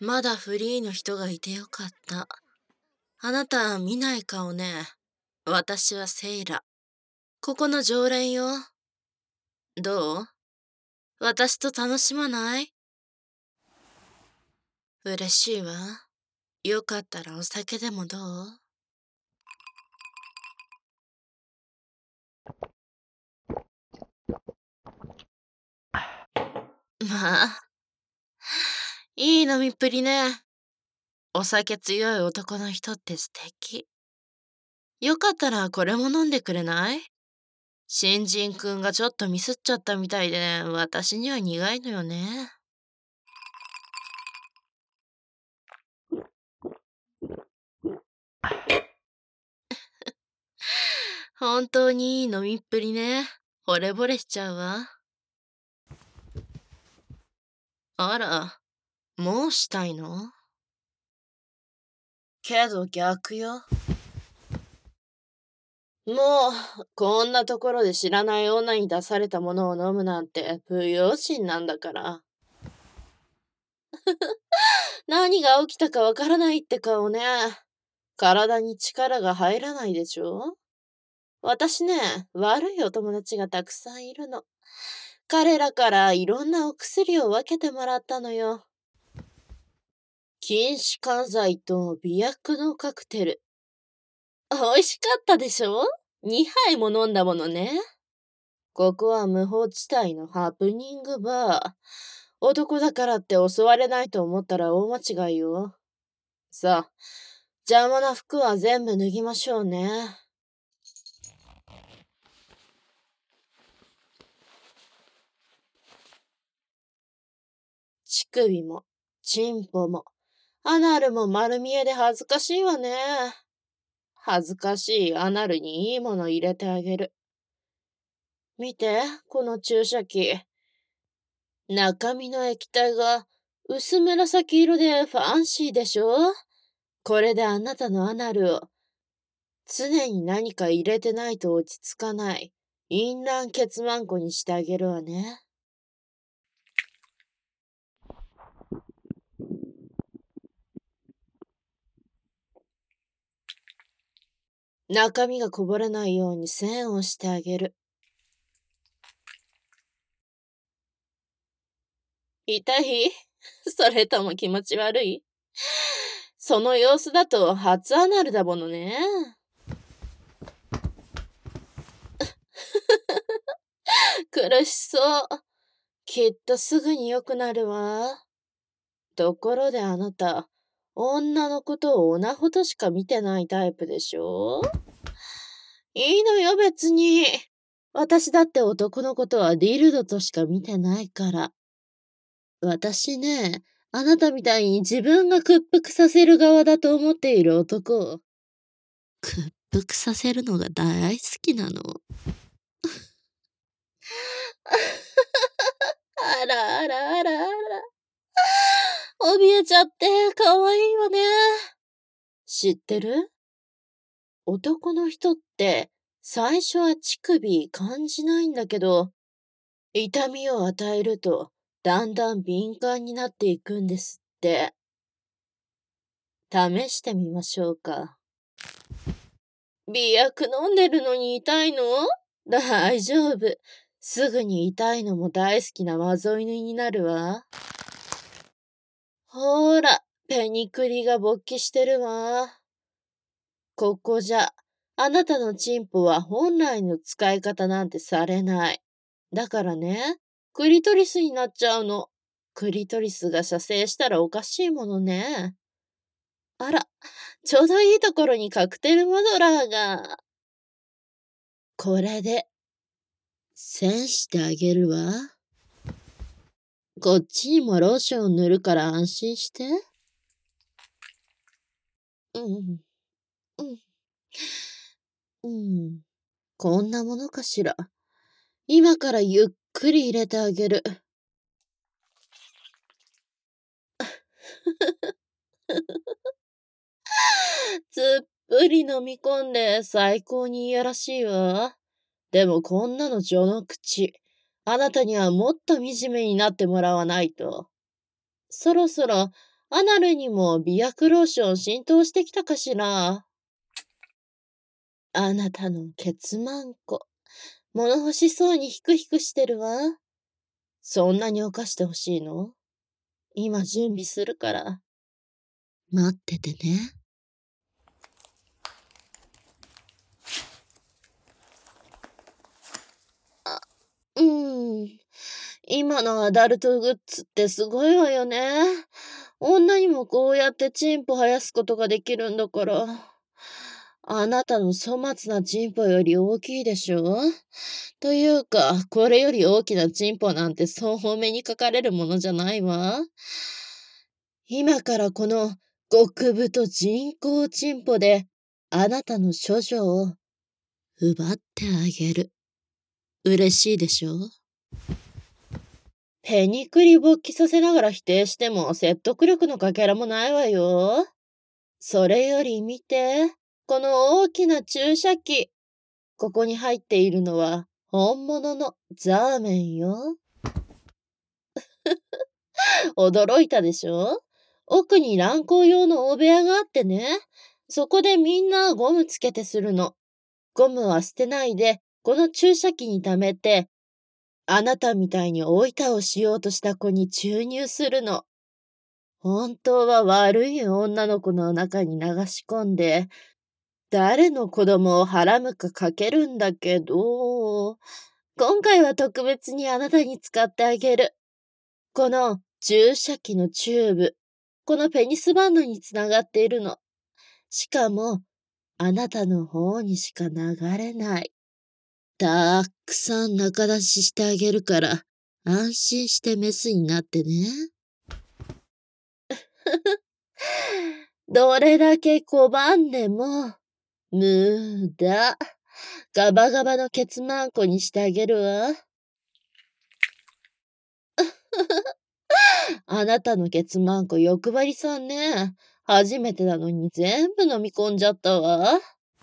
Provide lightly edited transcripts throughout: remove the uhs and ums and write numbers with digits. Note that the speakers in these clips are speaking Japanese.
まだフリーの人がいてよかった。あなた見ない顔ね。私はセイラ。ここの常連よ。どう？私と楽しまない？嬉しいわ。よかったらお酒でもどう？まあ、いい飲みっぷりね。お酒強い男の人って素敵。よかったらこれも飲んでくれない？新人くんがちょっとミスっちゃったみたいで、私には苦いのよね。本当にいい飲みっぷりね。惚れ惚れしちゃうわ。あら、もうしたいの？けど逆よ。もう、こんなところで知らない女に出されたものを飲むなんて不用心なんだから。何が起きたかわからないって顔ね。体に力が入らないでしょ？私ね、悪いお友達がたくさんいるの。彼らからいろんなお薬を分けてもらったのよ。筋弛緩剤と美薬のカクテル。美味しかったでしょ？ 2 杯も飲んだものね。ここは無法地帯のハプニングバー。男だからって襲われないと思ったら大間違いよ。さあ、邪魔な服は全部脱ぎましょうね。乳首も、チンポも、アナルも丸見えで恥ずかしいわね。恥ずかしいアナルにいいもの入れてあげる。見て、この注射器。中身の液体が薄紫色でファンシーでしょ？これであなたのアナルを常に何か入れてないと落ち着かない。淫乱血マンコにしてあげるわね。中身がこぼれないように栓をしてあげる。痛い？それとも気持ち悪い？その様子だと初アナルだものね。苦しそう。きっとすぐに良くなるわ。ところであなた、女のことをオナホとしか見てないタイプでしょ？いいのよ別に。私だって男のことはディルドとしか見てないから。私ね、あなたみたいに自分が屈服させる側だと思っている男を、屈服させるのが大好きなの。あらあらあらあら。怯えちゃって可愛いわね。知ってる？男の人って最初は乳首感じないんだけど、痛みを与えるとだんだん敏感になっていくんですって。試してみましょうか。美薬飲んでるのに痛いの？大丈夫。すぐに痛いのも大好きなマゾ犬になるわ。ほーら、ペニクリが勃起してるわ。ここじゃ、あなたのチンポは本来の使い方なんてされない。だからね、クリトリスになっちゃうの。クリトリスが射精したらおかしいものね。あら、ちょうどいいところにカクテルマドラーが。これで、栓してあげるわ。こっちにもローション塗るから安心して。うん、うん、うん。こんなものかしら。今からゆっくり入れてあげる。つっぷり飲み込んで最高にいやらしいわ。でもこんなの序の口。あなたにはもっと惨めになってもらわないと。そろそろアナルにも美薬ローション浸透してきたかしら。あなたのケツマンコ。物欲しそうにヒクヒクしてるわ。そんなに犯してほしいの？今準備するから。待っててね。今のアダルトグッズってすごいわよね。女にもこうやってチンポ生やすことができるんだから。あなたの粗末なチンポより大きいでしょ？というか、これより大きなチンポなんてそうお目にかかれるものじゃないわ。今からこの極太人工チンポであなたの処女を奪ってあげる。嬉しいでしょ？ペニクリ勃起させながら否定しても説得力のかけらもないわよ。それより見て、この大きな注射器。ここに入っているのは本物のザーメンよ。驚いたでしょ？奥に乱行用の大部屋があってね。そこでみんなゴムつけてするの。ゴムは捨てないで、この注射器に溜めて、あなたみたいに追い倒しようとした子に注入するの。本当は悪い女の子の中に流し込んで、誰の子供をはらむかかけるんだけど、今回は特別にあなたに使ってあげる。この注射器のチューブ、このペニスバンドにつながっているの。しかも、あなたの方にしか流れない。たくさん中出ししてあげるから、安心してメスになってね。どれだけ拒んでも、無駄。ガバガバのケツマンコにしてあげるわ。あなたのケツマンコ欲張りさんね。初めてなのに全部飲み込んじゃったわ。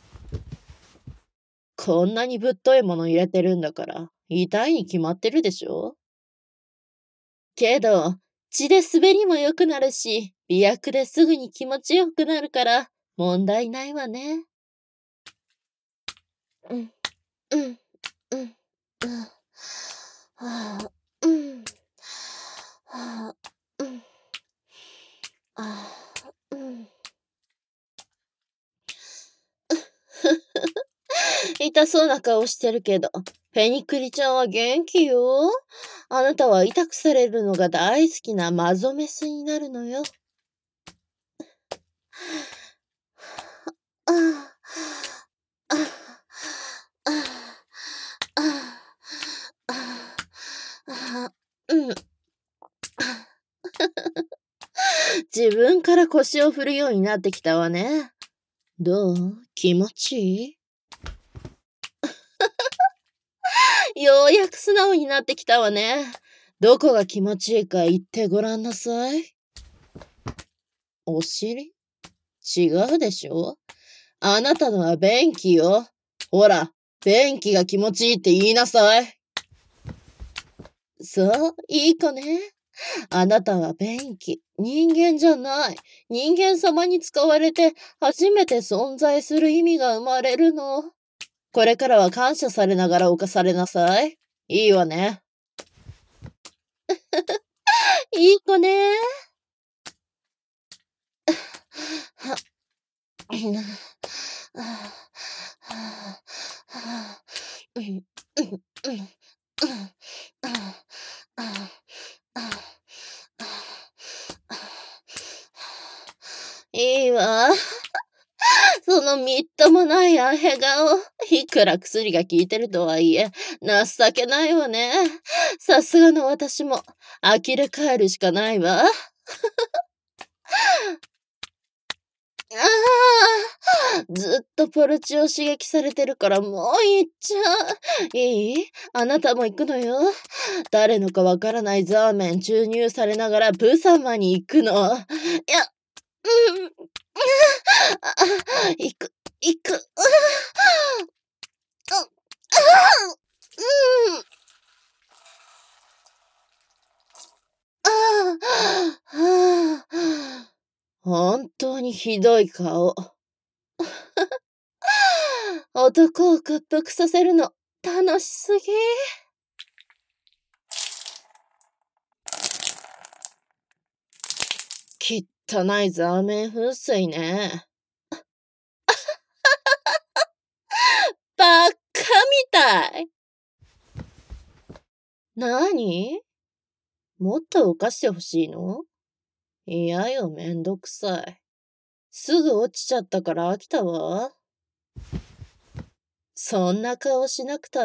こんなにぶっといもの入れてるんだから、痛いに決まってるでしょ？けど、血で滑りも良くなるし、美薬ですぐに気持ちよくなるから、問題ないわね。うん、うん、うん、うん。はあ、うん。はあ、うん。ああ、うん。痛そうな顔してるけど、ペニクリちゃんは元気よ。あなたは痛くされるのが大好きなマゾメスになるのよ。ああ、ああ、ああ、ああ、うん。自分から腰を振るようになってきたわね。どう？気持ちいい？ようやく素直になってきたわね。どこが気持ちいいか言ってごらんなさい。お尻？違うでしょ？あなたのは便器よ。ほら、便器が気持ちいいって言いなさい。そう、いい子ね。あなたは便器、人間じゃない。人間様に使われて初めて存在する意味が生まれるの。これからは感謝されながら犯されなさい。いいわね。いい子ね。は、うんはあはあうんうんうんうんあああいいわ。そのみっともないあへ顔。いくら薬が効いてるとはいえ、情けないわね。さすがの私も、呆れ返るしかないわ。ああ、ずっとポルチを刺激されてるからもう行っちゃう。いい？あなたも行くのよ。誰のかわからないザーメン注入されながらブサマに行くの。いや、うん、行く、行く。ああ、うん。ああ、はあ。 ひどい顔。男を屈服させるの、楽しすぎ。汚いザーメン噴水ね。バッカみたい。なに？もっと犯してほしいの？いやよ、めんどくさい。すぐ落ちちゃったから飽きたわ。そんな顔しなくたって。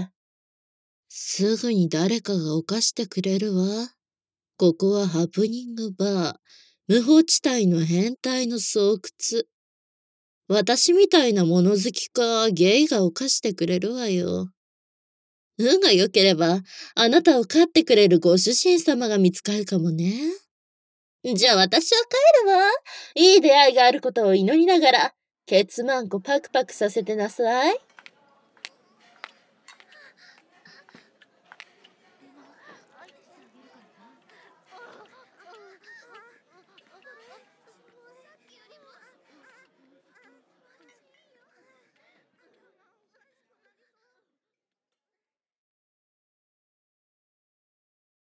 すぐに誰かが犯してくれるわ。ここはハプニングバー。無法地帯の変態の巣窟。私みたいな物好きかゲイが犯してくれるわよ。運が良ければ、あなたを飼ってくれるご主人様が見つかるかもね。じゃあ私は帰るわ。いい出会いがあることを祈りながら、ケツマンコパクパクさせてなさい。